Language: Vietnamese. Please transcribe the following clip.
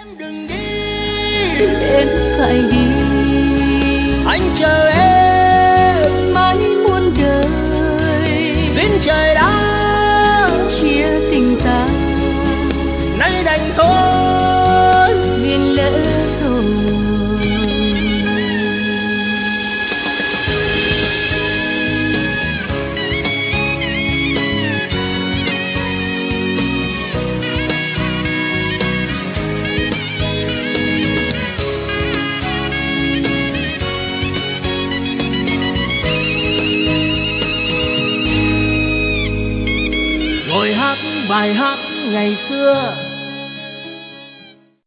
đừng đi, em phải đi. Anh chờ em mãi muôn đời. Duyên trời đã chia tình ta, nay đành thôi duyên lỡ rồi. Ngồi hát bài hát ngày xưa,